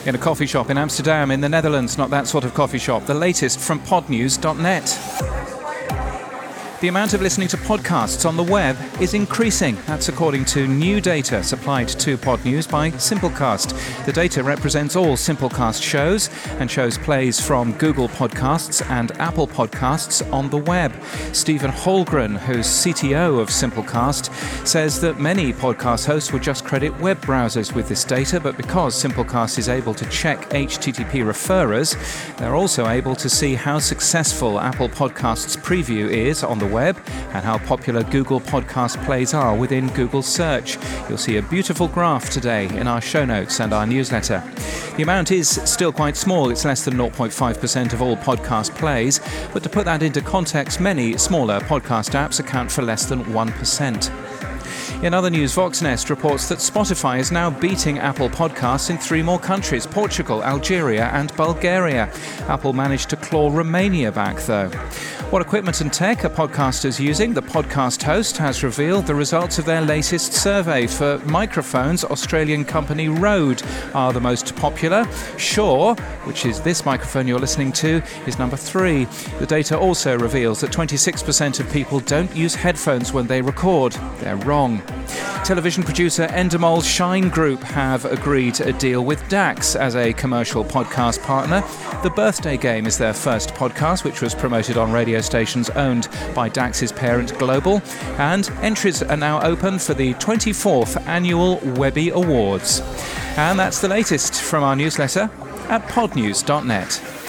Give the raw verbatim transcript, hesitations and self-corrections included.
In a coffee shop in Amsterdam in the Netherlands, not that sort of coffee shop. The latest from podnews dot net. The amount of listening to podcasts on the web is increasing. That's according to new data supplied to Podnews by Simplecast. The data represents all Simplecast shows and shows plays from Google Podcasts and Apple Podcasts on the web. Stephen Holgren, who's C T O of Simplecast, says that many podcast hosts would just credit web browsers with this data, but because Simplecast is able to check H T T P referrers, they're also able to see how successful Apple Podcasts Preview is on the web and how popular Google Podcast plays are within Google Search. You'll see a beautiful graph today in our show notes and our newsletter. The amount is still quite small. It's less than zero point five percent of all podcast plays, but to put that into context, many smaller podcast apps account for less than one percent. In other news, Voxnest reports that Spotify is now beating Apple Podcasts in three more countries: Portugal, Algeria and Bulgaria. Apple managed to claw Romania back, though. What equipment and tech are podcasters using? The podcast host has revealed the results of their latest survey. For microphones, Australian company Rode are the most popular. Shure, which is this microphone you're listening to, is number three. The data also reveals that twenty-six percent of people don't use headphones when they record. They're wrong. Television producer Endemol Shine Group have agreed a deal with DAX as a commercial podcast partner. The Birthday Game is their first podcast, which was promoted on radio stations owned by DAX's parent Global. And entries are now open for the twenty-fourth Annual Webby Awards. And that's the latest from our newsletter at podnews dot net.